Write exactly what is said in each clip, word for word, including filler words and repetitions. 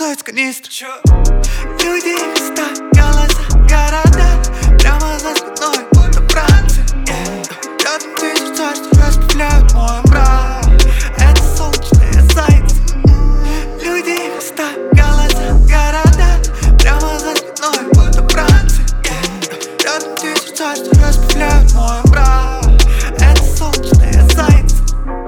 танцуют с канистры. Люди, места, голоса, города прямо за спиной, будто Франция. Рядом те сердца, что разбавляют мой мрак. Это солнечные зайцы. Люди, места, голоса, города прямо за спиной, будто Франция. Рядом те сердца, что разбавляют мой мрак. Это солнечные зайцы.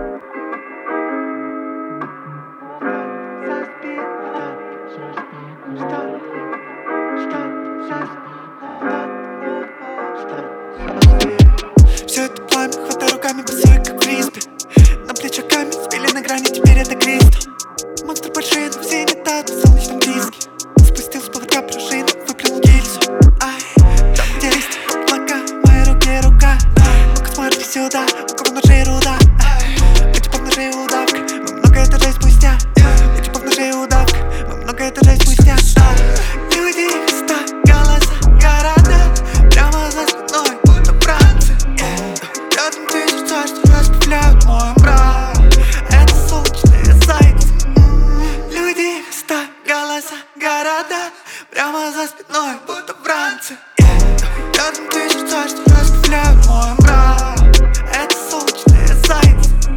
Все это пламя, хватай руками, быстрее как фрисби. На плечах камень, спили на грани, теперь это кристалл. Монстры большие, но все не так, в солнечном диске. Спустил с поводка пружину, выплюнул гильзу. Ай, там где листья, облака, в моей руке рука. Ну-ка смотри сюда, у кого ножей руда. У тебя в ножей удавка, мы много этажей спустя. У тебя в ножей удавка, мы много этажей спустя. Люди, места, голоса, города прямо за спиной, будто Франция. Рядом те сердца, что разбавляют мой мрак. Это солнечные зайцы. Люди, места, голоса, города прямо за спиной, будто Франция.